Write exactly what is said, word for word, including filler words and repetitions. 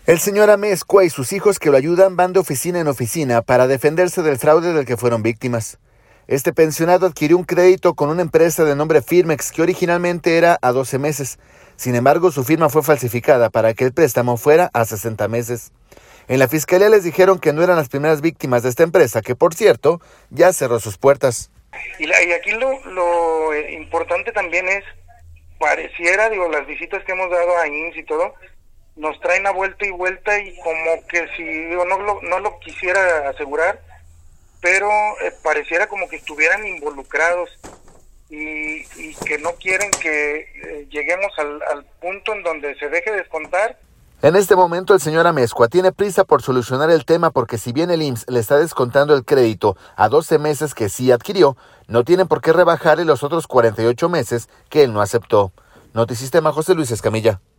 El señor Amezcua y sus hijos que lo ayudan van de oficina en oficina para defenderse del fraude del que fueron víctimas. Este pensionado adquirió un crédito con una empresa de nombre Firmex que originalmente era a doce meses. Sin embargo, su firma fue falsificada para que el préstamo fuera a sesenta meses. En la fiscalía les dijeron que no eran las primeras víctimas de esta empresa, que por cierto, ya cerró sus puertas. Y, la, y aquí lo, lo importante también es, pareciera, digo, las visitas que hemos dado a I M S S y todo, nos traen a vuelta y vuelta y como que si, digo, no lo, no lo quisiera asegurar, pero eh, pareciera como que estuvieran involucrados y, y que no quieren que eh, lleguemos al, al punto en donde se deje descontar. En este momento el señor Amezcua tiene prisa por solucionar el tema porque si bien el I M S S le está descontando el crédito a doce meses que sí adquirió, no tienen por qué rebajarle los otros cuarenta y ocho meses que él no aceptó. Notisistema, José Luis Escamilla.